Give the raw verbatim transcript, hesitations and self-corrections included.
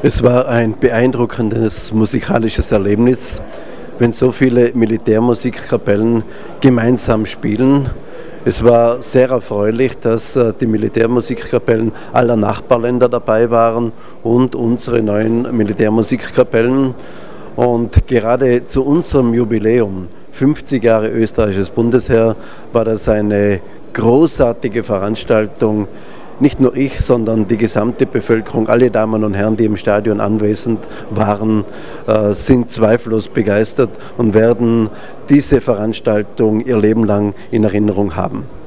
Es war ein beeindruckendes musikalisches Erlebnis, wenn so viele Militärmusikkapellen gemeinsam spielen. Es war sehr erfreulich, dass die Militärmusikkapellen aller Nachbarländer dabei waren und unsere neuen Militärmusikkapellen. Und gerade zu unserem Jubiläum, fünfzig Jahre österreichisches Bundesheer, war das eine großartige Veranstaltung. Nicht nur ich, sondern die gesamte Bevölkerung, alle Damen und Herren, die im Stadion anwesend waren, sind zweifellos begeistert und werden diese Veranstaltung ihr Leben lang in Erinnerung haben.